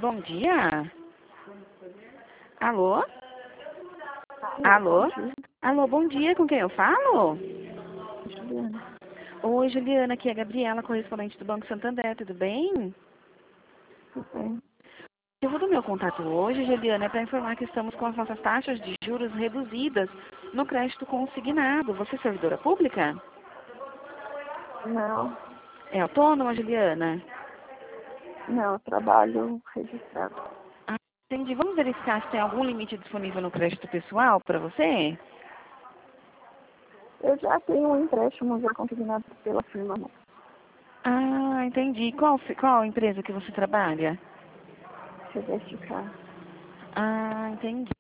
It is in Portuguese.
Bom dia. Alô? Alô? Alô, bom dia. Com quem eu falo? Juliana. Oi, Juliana. Aqui é a Gabriela, correspondente do Banco Santander. Tudo bem? Tudo bem. Eu vou do meu contato hoje, Juliana, é para informar que estamos com as nossas taxas de juros reduzidas no crédito consignado. Você é servidora pública? Não, É autônoma, Juliana? não, trabalho registrado. Ah, entendi. Vamos verificar se tem algum limite disponível no crédito pessoal para você? Eu já tenho um empréstimo já consignado pela firma Ah, entendi. Qual empresa que você trabalha? Celeste Carro. Ah, entendi.